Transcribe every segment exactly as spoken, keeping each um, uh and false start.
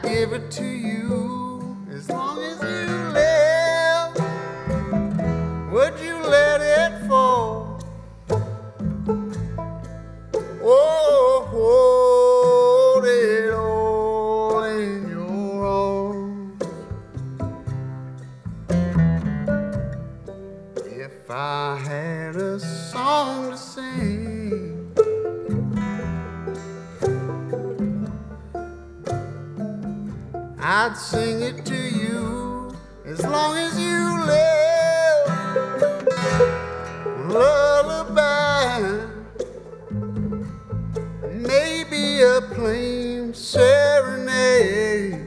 give it to you as long as you live. Would you let it fall? Oh, hold it all in your arms. If I had a song to sing, I'd sing it to you as long as you live. Lullaby, maybe a plain serenade.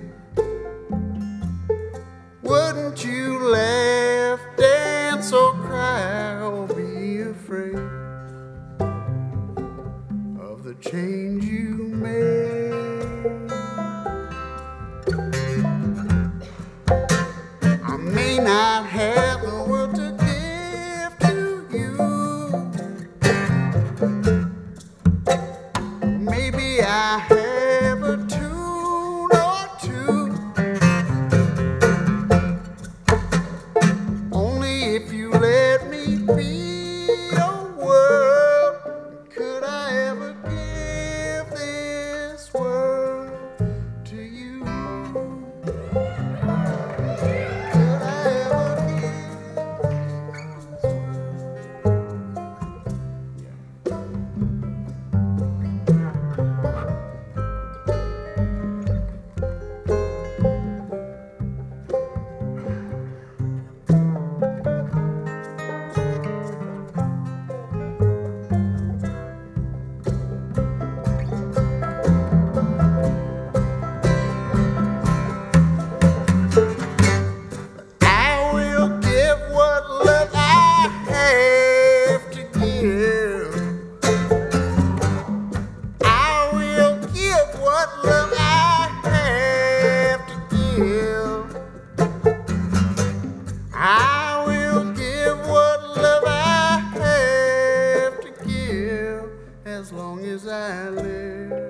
Wouldn't you laugh, dance, or cry, or be afraid of the change you made? I may not have the world to give to you. Maybe I have a tune or two. Only if you let me be your world could I ever give this world to you. Could I ever give this I will give what love I have to give. I will give what love I have to give. I will give what love I have to give as long as I live.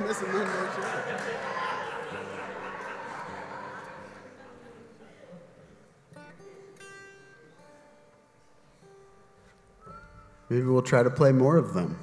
missing Monday show. Maybe we'll try to play more of them.